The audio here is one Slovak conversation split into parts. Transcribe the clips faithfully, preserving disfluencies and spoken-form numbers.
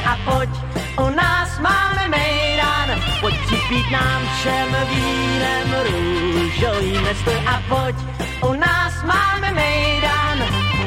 a pojď, u nás máme mejdan. Pojď si pít nám všem vínem růžový, nestoj a pojď, u nás máme mejdan.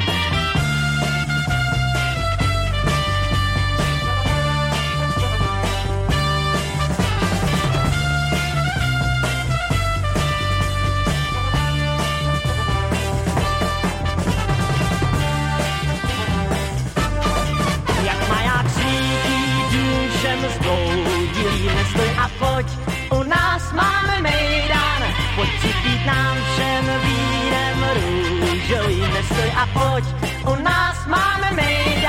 Nestoj a pojď, u nás máme mejdan. Pojď si pít nám všem vínem růžový, nestoj a pojď, u nás máme mejdan.